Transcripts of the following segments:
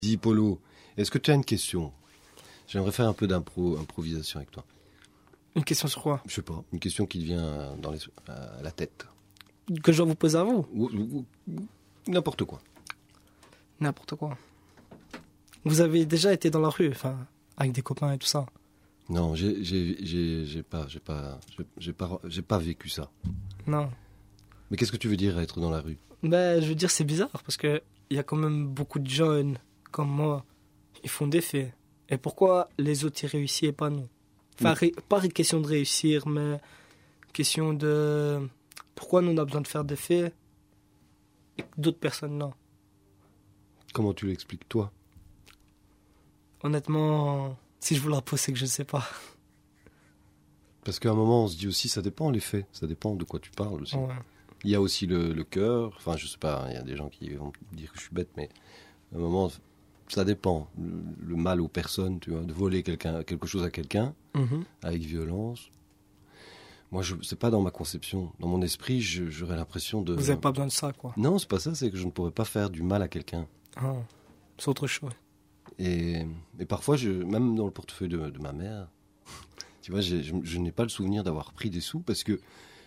Dis Polo, est-ce que tu as une question? J'aimerais faire un peu d'improvisation avec toi. Une question sur quoi? Je sais pas, une question qui te vient à la tête. Que je dois vous poser à vous? Ou n'importe quoi. N'importe quoi. Vous avez déjà été dans la rue, enfin, avec des copains et tout ça? Non, j'ai pas vécu ça. Non. Mais qu'est-ce que tu veux dire être dans la rue? Ben, je veux dire, c'est bizarre parce que il y a quand même beaucoup de jeunes comme moi, ils font des faits. Et pourquoi les autres y réussissent et pas nous? Enfin, pas une question de réussir, mais question de pourquoi nous on a besoin de faire des faits et que d'autres personnes non. Comment tu l'expliques, toi? Honnêtement, si je vous la repose, c'est que je ne sais pas. Parce qu'à un moment, on se dit aussi, ça dépend les faits, ça dépend de quoi tu parles aussi. Ouais. Il y a aussi le cœur, enfin je sais pas, il y a des gens qui vont dire que je suis bête, mais à un moment, ça dépend. Le mal aux personnes, tu vois, de voler quelque chose à quelqu'un avec violence. Moi, c'est pas dans ma conception. Dans mon esprit, j'aurais l'impression de... Vous n'avez pas besoin de ça, quoi. Non, c'est pas ça, c'est que je ne pourrais pas faire du mal à quelqu'un. Ah, c'est autre chose. Et parfois, même dans le portefeuille de ma mère, tu vois, je n'ai pas le souvenir d'avoir pris des sous parce que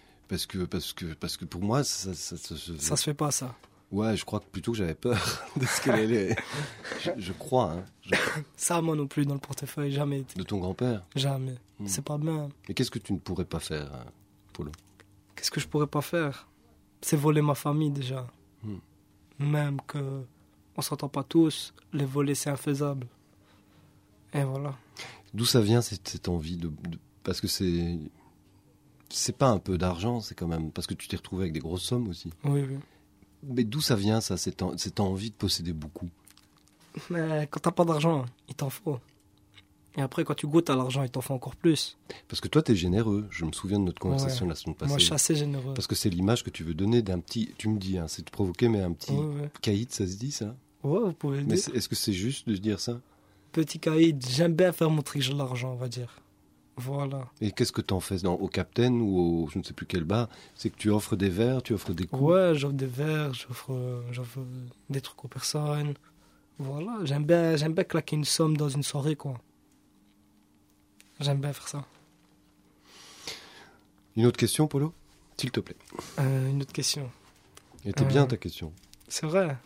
pour moi, ça se fait pas, ça. Ouais, je crois que plutôt que j'avais peur de ce qu'elle est. Je crois, hein. Ça, moi non plus, dans le portefeuille, jamais été. De ton grand-père? Jamais. C'est pas bien. Mais qu'est-ce que tu ne pourrais pas faire, Polo? Qu'est-ce que je pourrais pas faire? C'est voler ma famille, déjà. Même que on s'entend pas tous, les voler, c'est infaisable. Et voilà. D'où ça vient, cette envie parce que c'est pas un peu d'argent, c'est quand même... Parce que tu t'es retrouvé avec des grosses sommes aussi. Oui, oui. Mais d'où ça vient, ça, cette envie de posséder beaucoup? Mais quand t'as pas d'argent, il t'en faut. Et après, quand tu goûtes à l'argent, il t'en faut encore plus. Parce que toi, t'es généreux. Je me souviens de notre conversation la semaine passée. Moi, je suis assez généreux. Parce que c'est l'image que tu veux donner d'un petit... Tu me dis, hein, c'est de provoquer, mais un petit caïd, ça se dit, ça? Ouais, vous pouvez le dire. Mais est-ce que c'est juste de dire ça? Petit caïd, j'aime bien faire montrer que j'ai de l'argent, on va dire. Voilà. Et qu'est-ce que t'en fais au Captain ou au je ne sais plus quel bar? C'est que tu offres des verres, tu offres des coups? Ouais, j'offre des verres, j'offre des trucs aux personnes. Voilà, j'aime bien claquer une somme dans une soirée, quoi. J'aime bien faire ça. Une autre question, Polo? S'il te plaît. Une autre question. Et t'es bien ta question. C'est vrai.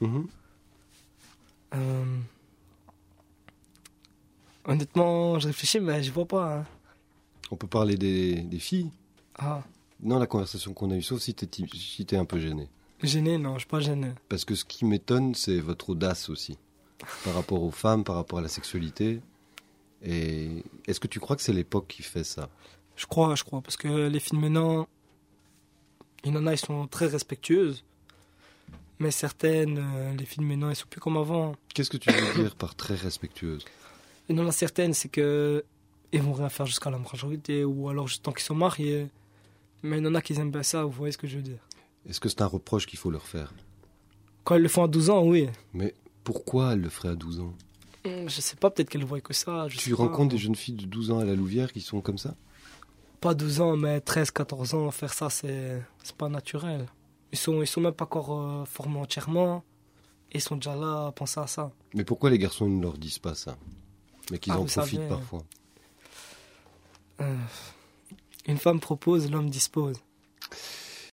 Honnêtement, je réfléchis, mais je vois pas. Hein. On peut parler des filles? Ah. Non, la conversation qu'on a eue, sauf si t'es un peu gêné. Gêné, non, je suis pas gêné. Parce que ce qui m'étonne, c'est votre audace aussi. Par rapport aux femmes, par rapport à la sexualité. Et est-ce que tu crois que c'est l'époque qui fait ça? Je crois. Parce que les filles maintenant, il y en a, ils sont très respectueuses. Mais certaines, les filles maintenant, elles sont plus comme avant. Qu'est-ce que tu veux dire par très respectueuse? Il y en a certaines, c'est que ils vont rien faire jusqu'à la majorité, ou alors juste tant qu'ils sont mariés. Mais il y en a qui aiment bien ça, vous voyez ce que je veux dire. Est-ce que c'est un reproche qu'il faut leur faire? Quand elles le font à 12 ans, oui. Mais pourquoi elles le feraient à 12 ans? Je sais pas, peut-être qu'elles voient que ça. Tu rencontres des jeunes filles de 12 ans à la Louvière qui sont comme ça? Pas 12 ans, mais 13, 14 ans, faire ça, c'est pas naturel. Ils sont même pas encore formés entièrement, et ils sont déjà là à penser à ça. Mais pourquoi les garçons ne leur disent pas ça? Mais qu'ils en profitent parfois. Une femme propose, l'homme dispose.